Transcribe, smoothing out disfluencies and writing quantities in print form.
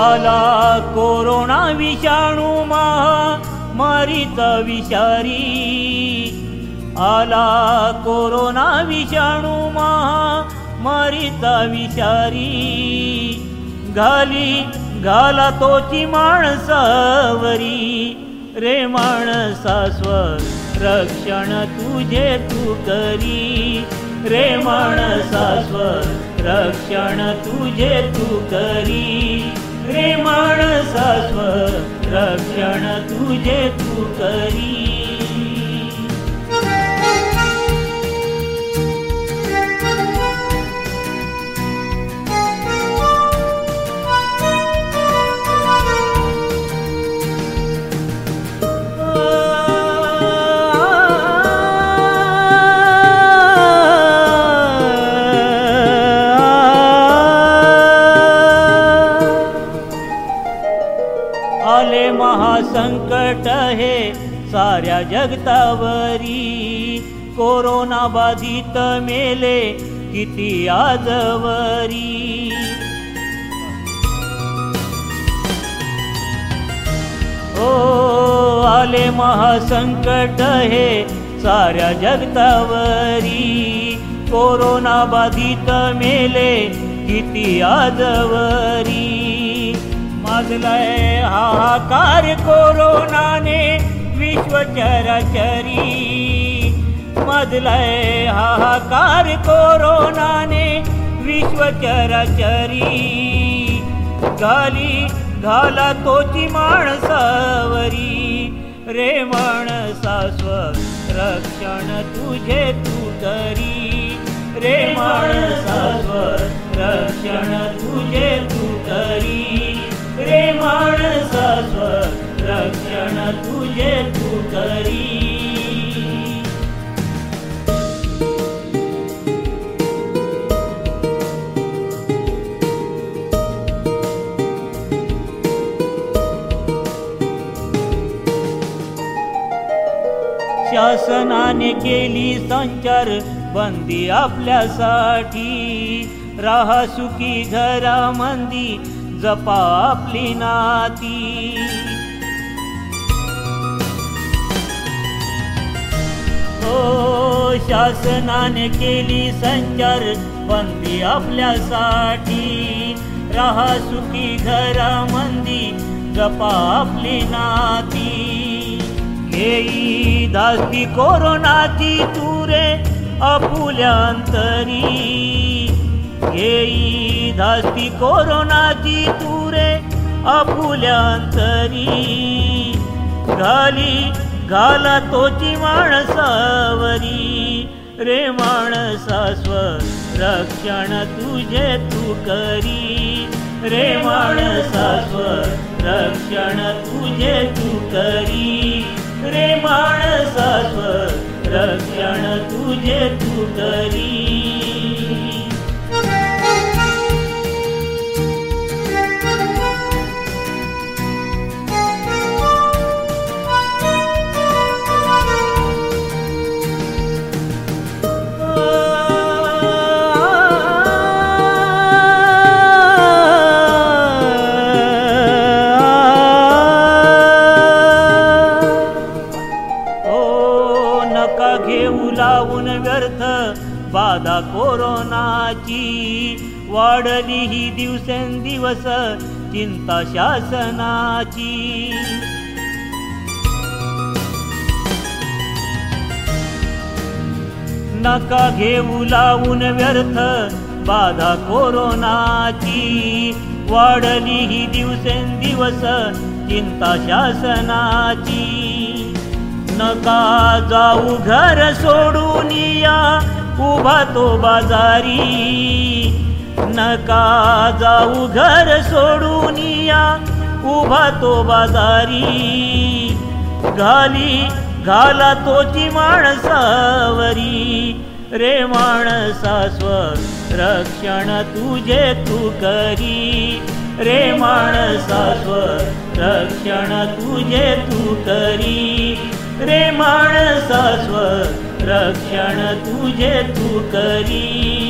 आला कोरोना विषाणू महामारीच विषारी, आला कोरोना विषाणू महामारीचा विषारी, घाला तोची माणसावरी, रे माणसा स्वरक्षण तुझे तू करी, रे माणसा स्वरक्षण तुझे तू करी, रे माणसा स्वरक्षण तुझे तू करी. आले महासंकट हे साऱ्या जगतावरी, कोरोना बाधित मेले किती आजवरी. ओ आले महासंकट हे साऱ्या जगतावरी, कोरोना बाधित मेले किती आजवरी. माजलाय हाहाकार कोरोनाने विश्व चराचरी, माजलाय हाहाकार कोरोनाने विश्व चराचरी, घाला तोची माणसावरी, रे माणसा स्वरक्षण तुझे तू करी, रे माणसा स्वरक्षण तुझे तू करी, रे माणसा स्वरक्षण तुझे तू करी. शासनाने केली संचार बंदी आपल्यासाठी, राहा सुखी घरामंदी जपा आपली नाती. हो शासनाने केली संचार बंदी आपल्यासाठी, राहा सुखी घरामंदी जपा आपली नाती. येई धास्ती कोरोनाची तुरे आपुल्या अंतरी, येई धास्ती कोरोनाची तुरे आपुल्या अंतरी, घाला तोची माणसावरी, रे माणसा स्वरक्षण तुझे तू करी, रे माणसा स्वरक्षण तुझे तू करी, रे माणसा स्वरक्षण तुझे तू करी. घेऊ लावून व्यर्थ बाधा कोरोनाची, वाढली ही दिवसेंदिवस चिंता शासनाची. नका घेऊ लावून व्यर्थ बाधा कोरोनाची, वाढली ही दिवसेंदिवस चिंता शासनाची. नका जाऊ घर सोडून या उभा तो बाजारी, नका जाऊ घर सोडून या उभा तो बाजारी, घाला तोची माणसावरी, रे माणसा स्वरक्षण तुझे तू करी, रे माणसा स्वरक्षण तुझे तू करी, रे माणसा स्वरक्षण तुझे तू करी.